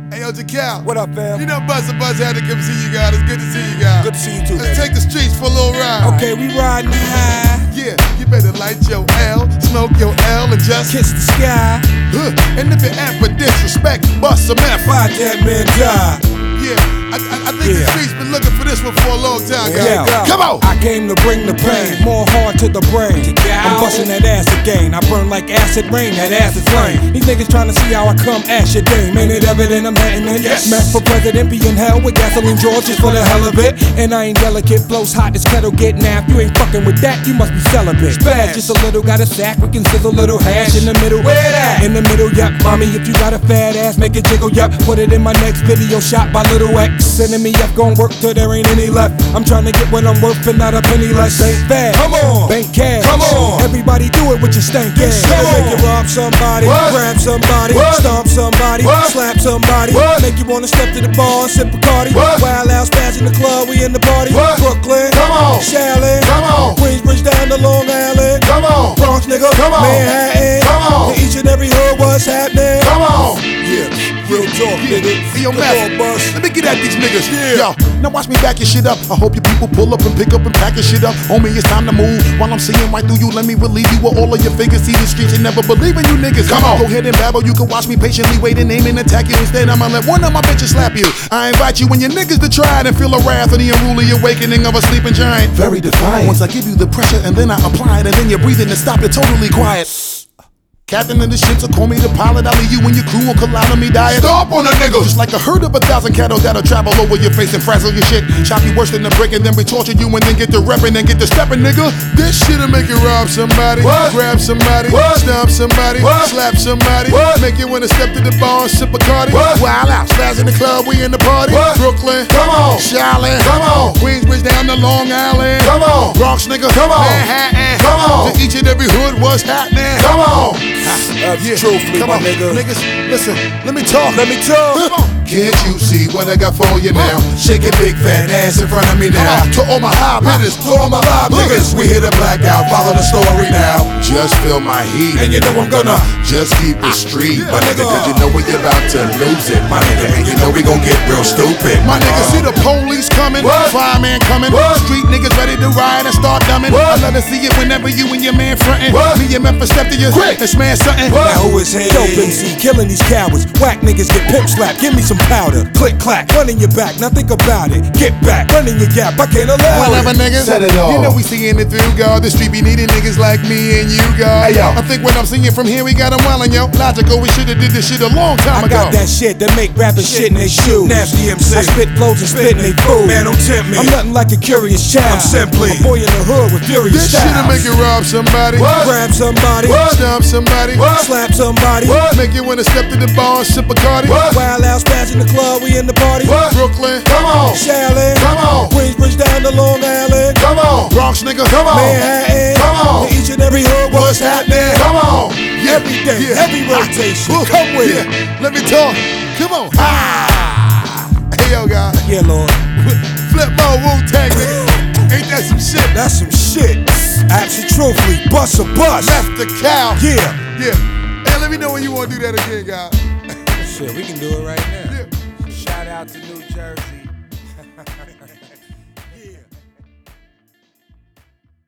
Hey, yo, Jacal. What up, fam? You know Buzz had to come see you guys. It's good to see you guys. Good to see you too, Let's baby. take the streets for a little ride. Okay, we riding high. Yeah, you better light your L, smoke your L, and just Kiss the sky. And if you're at for disrespect, bust some F. Watch that man die. Yeah, I think the streets been looking for this one for a long time, guys. Yeah. Come on! I came to bring the pain, more hard to the brain. I'm busting that ass again. I burn like acid rain, that ass is flame. These niggas trying to see how I come ash your dame. Ain't it evident I'm hitting it? Yes. Meth for president, be in hell with gasoline George just for the hell of it. And I ain't delicate, flows hot as kettle get napped. You ain't fucking with that, you must be celibate. Spaz, just a little, got a sack, we can sizzle little hash in the middle. Where that? In the middle, yup. Mommy, if you got a fat ass, make it jiggle, yup. Put it in my next video shot by Little X. Sending me up, gon' work till there ain't any left. I'm trying to get what I'm worth and not a penny less. Ain't fast. Come on! Bank cash. Come on! Everybody do it with your stank ass. Come on. Make you rob somebody, What? grab somebody, What? stomp somebody, What? slap somebody, What? make you wanna step to the bar and sip Bacardi. What? Wild out, spaz in the club, we in the party. What? Brooklyn, Come on. Shaolin, Come on. Queensbridge down to Long Island. Come on! Bronx, nigga, Come on. Manhattan. Come on. To each and every hood, what's happening? Come on! Yeah, real talk, nigga. See your Come mess. on, boss. Let me get at these niggas. Yeah. Yo, now watch me back your shit up. I hope your people pull up and pick up and pack your shit up. Homie, it's time to move. While I'm seeing right through you, let me relieve you with all of your figures. See the streets and never believe in you niggas. Come on. Go ahead and babble. You can watch me patiently wait and aim and attack you. Instead, I'ma let one of my bitches slap you. I invite you and your niggas to try it and feel the wrath of the unruly awakening of a sleeping giant. Very defiant. Once I give you the pressure and then I apply it and then you're breathing and stop it totally quiet. Captain of the ship, so call me the pilot. I'll leave you and your crew will collide on me diet. Stop on the niggas! Just like a herd of 1,000 cattle that'll travel over your face and frazzle your shit. Chop you worse than a brick and then we torture you and then get to reppin' and get to steppin', nigga. This shit'll make you rob somebody, what? Grab somebody, what? Stomp somebody, what? Slap somebody, what? Make you wanna step to the bar and sip Bacardi. Wild out, spaz in the club, we in the party. What? Brooklyn, come on. Shaolin, come on. Queensbridge down to Long Island, come on. Bronx, nigga, come on. Manhattan, come on. To each and every hood, what's happening? Come on. Truthfully, Come my on, nigga. niggas, listen, let me talk. Let me talk. Come on. Can't you see what I got for you now? Shake your big fat ass in front of me now. To all my high hitters, to all my live niggas, we hit a blackout, follow the story now. Just feel my heat, and you know I'm gonna just keep it street, my nigga, cause you know we about to lose it, my nigga, and you know we gon' get real stupid. My nigga, see the police coming, fireman coming, street niggas ready to ride and start dumbing. I love to see it whenever you and your man frontin'. Me and Memphis step to you and smash something. Now who is he? Dope MC, killing these cowards. Whack niggas get pimp slapped. Give me some powder. Click clack, run in your back. Now think about it. Get back, run in your gap. I can't allow Whatever, it. niggas. Set it off. You know we seeing it through, God. The street be needing niggas like me and you, God. Hey, yo. I think when I'm seeing from here, we got them wildin', yo. Logical, we shoulda did this shit a long time I ago. got that shit that make rappers shit in they shoes. Nasty MC. I spit flows and spit in they food. Man, don't tempt me. I'm nothing like a curious child. I'm simply a boy in the hood with furious This styles. shit'll make you rob somebody, Grab somebody, stomp somebody, slap somebody, make you wanna step to the bar and sip Bacardi. wild out, spaz in the club, we in the party. Brooklyn, come on. Shaolin, Come on. Queensbridge down to Long Island, Come on. Bronx, nigga, come on. Manhattan, Come on. to each and every hood, what's happening? Come on. Every day, heavy rotation. Come with it. Let me talk. Come on. Hey, yo, guys. Yeah, Lord. Flip mode, Wu-Tang, nigga. Ain't that some shit? That's some shit. Absolutely, bust a bus. Left the cow. Yeah. Yeah. Hey, let me know when you want to do that again, guys. Shit, we can do it right now. Yeah. Shout out to New Jersey.